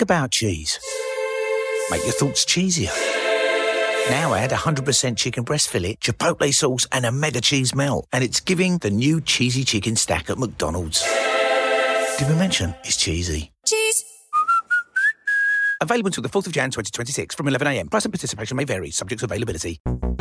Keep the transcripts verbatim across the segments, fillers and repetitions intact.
about cheese. Make your thoughts cheesier. Now add one hundred percent chicken breast fillet, chipotle sauce, and a mega cheese melt. And it's giving the new cheesy chicken stack at McDonald's. Did we mention it's cheesy? Cheese. Available until the fourth of January twenty twenty-six from eleven a.m. Price and participation may vary, subject to availability.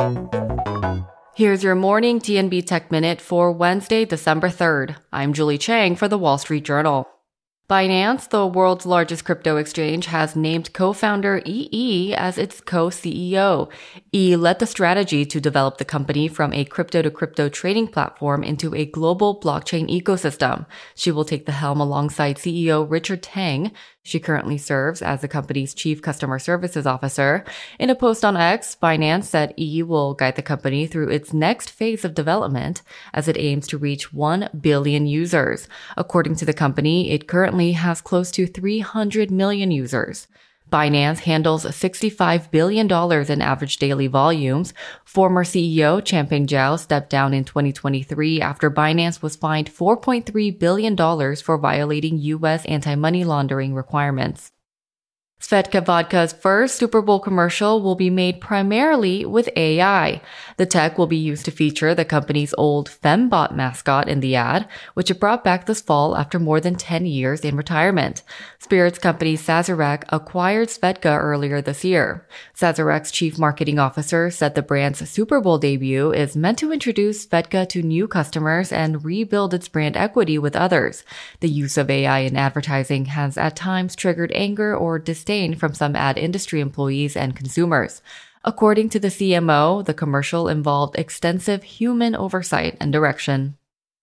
Here's your morning T N B Tech Minute for Wednesday, December third. I'm Julie Chang for the Wall Street Journal. Binance, the world's largest crypto exchange, has named co-founder E E as its co-C E O. E led the strategy to develop the company from a crypto-to-crypto trading platform into a global blockchain ecosystem. She will take the helm alongside C E O Richard Tang. She currently serves as the company's chief customer services officer. In a post on X, Binance said E will guide the company through its next phase of development as it aims to reach one billion users. According to the company, it currently has close to three hundred million users. Binance handles sixty-five billion dollars in average daily volumes. Former C E O Changpeng Zhao stepped down in twenty twenty-three after Binance was fined four point three billion dollars for violating U S anti-money laundering requirements. Svedka Vodka's first Super Bowl commercial will be made primarily with A I. The tech will be used to feature the company's old Fembot mascot in the ad, which it brought back this fall after more than ten years in retirement. Spirits company Sazerac acquired Svedka earlier this year. Sazerac's chief marketing officer said the brand's Super Bowl debut is meant to introduce Svedka to new customers and rebuild its brand equity with others. The use of A I in advertising has at times triggered anger or disdain from some ad industry employees and consumers. According to the C M O, the commercial involved extensive human oversight and direction.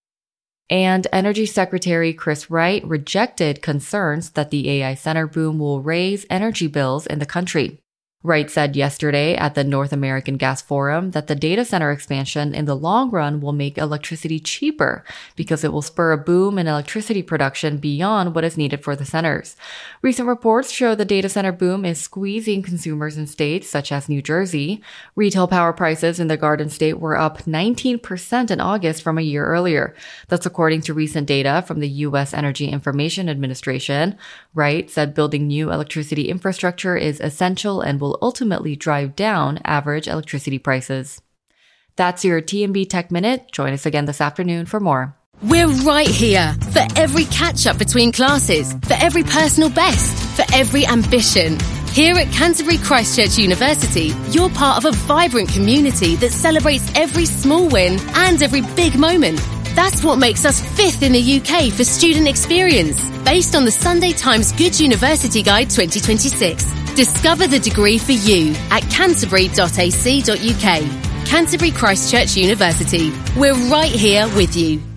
And Energy Secretary Chris Wright rejected concerns that the A I center boom will raise energy bills in the country. Wright said yesterday at the North American Gas Forum that the data center expansion in the long run will make electricity cheaper because it will spur a boom in electricity production beyond what is needed for the centers. Recent reports show the data center boom is squeezing consumers in states such as New Jersey. Retail power prices in the Garden State were up nineteen percent in August from a year earlier. That's according to recent data from the U S Energy Information Administration. Wright said building new electricity infrastructure is essential and will ultimately drive down average electricity prices. That's your T N B Tech Minute. Join us again this afternoon for more. We're right here for every catch-up between classes, for every personal best, for every ambition. Here at Canterbury Christ Church University, you're part of a vibrant community that celebrates every small win and every big moment. That's what makes us fifth in the U K for student experience, based on the Sunday Times Good University Guide twenty twenty-six. Discover the degree for you at canterbury dot a c dot u k. Canterbury Christ Church University. We're right here with you.